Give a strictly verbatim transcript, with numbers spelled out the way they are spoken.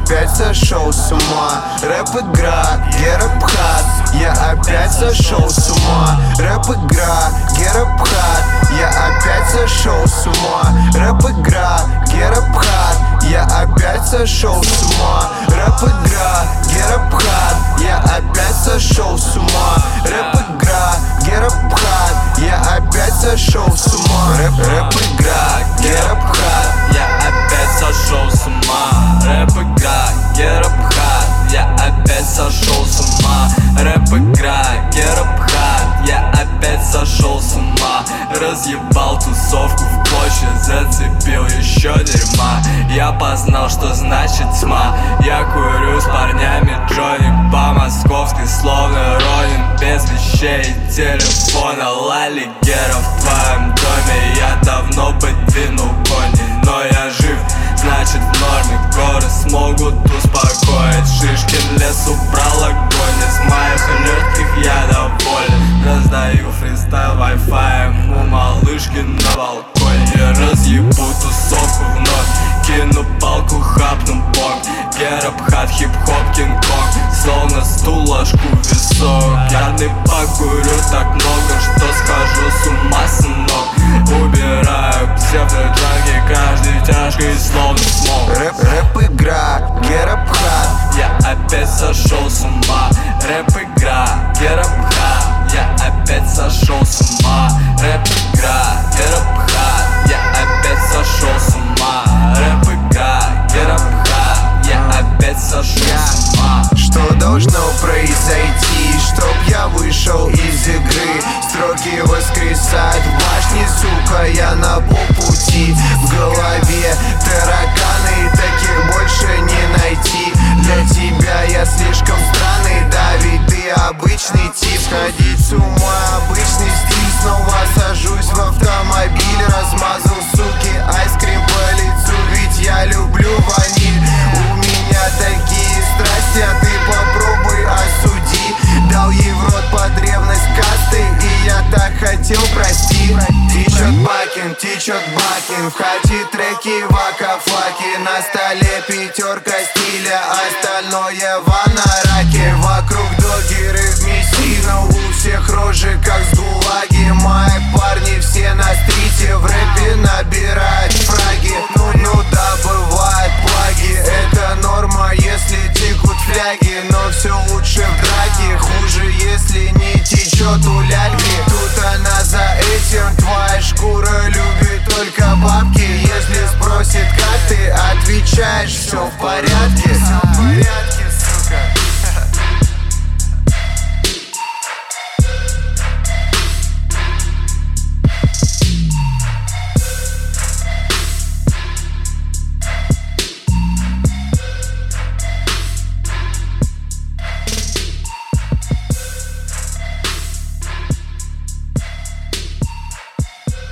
опять сошел с ума. Рэп-игра, Герапхат, я опять сошел с ума. Рэп-игра, Герапхат, я опять сошел с ума. Рэп-игра, Герапхат, я опять сошел с ума. Рэп-игра, Герапхат, я опять сошел с ума. Рэп-игра, Герапхат, я опять сошел с ума. Рэп-игра, Герапхат, я опять сошел с ума. Рэп-игра, Герапхат, я опять сошел с ума. Рэп-игра, Герапхат, я опять сошел с ума. Разъебал тусовку в клочья, зацепил еще дерьма. Я познал, что значит тьма. Я курю с парнями Джонни по-московски, словно Ронин, без вещей и телефона. Лали Гера в твоем доме, я давно подвинул кони, но я жив, значит в норме. Горы смогут успокоить. Шишкин лес убрал огонь, из моих легких я доволен. Раздаю фристайл вай-фаем у малышки на балконе. Разъебу тусовку вновь, кину палку, хапну бонг. Герапхат, хип-хоп, кинг-конг, словно стул, ложку в висок. Пьяный покурю так много, что схожу с ума, сынок. Убираю псевдоджанки, каждый тяжкий, словно смог. Рэп-игра, Герапхат, я опять сошел с ума. Рэп-игра, Герапхат, я опять сошел с ума. Рэп-игра, Герапхат, я опять сошел с ума. Рэп-игра, Герапхат, я опять сошел с ума. Что должно произойти, чтоб я вышел из игры? Строки воскресают в башне, сука, я на полпути. В голове тараканы, таких больше не найти. Для тебя я слишком странный, да ведь ты обычный тип. Сходить с ума, обычный стиль. Снова сажусь в автомобиль, размазал, суки, айскрим по лицу. Ведь я люблю ваниль, у меня такие страсти, а ты попробуй осуди. Дал ей в рот под ревность касты, и я так хотел, прости. Течет бакин, течет бакин, в хате треки вака-флаки. На столе пятерка стиля, остальное в анараке. Вокруг догеры в мессину, у всех рожи как с гулаги. Мои парни все на стрите, в рэпе набирают фраги. Ну, ну да, бывают плаги, это норма, если текут фляги. Но все лучше в драке, хуже, если не течет у ляльки. Тут она за этим, твоя шкура любит только бабки. Если спросит, как ты, отвечаешь: все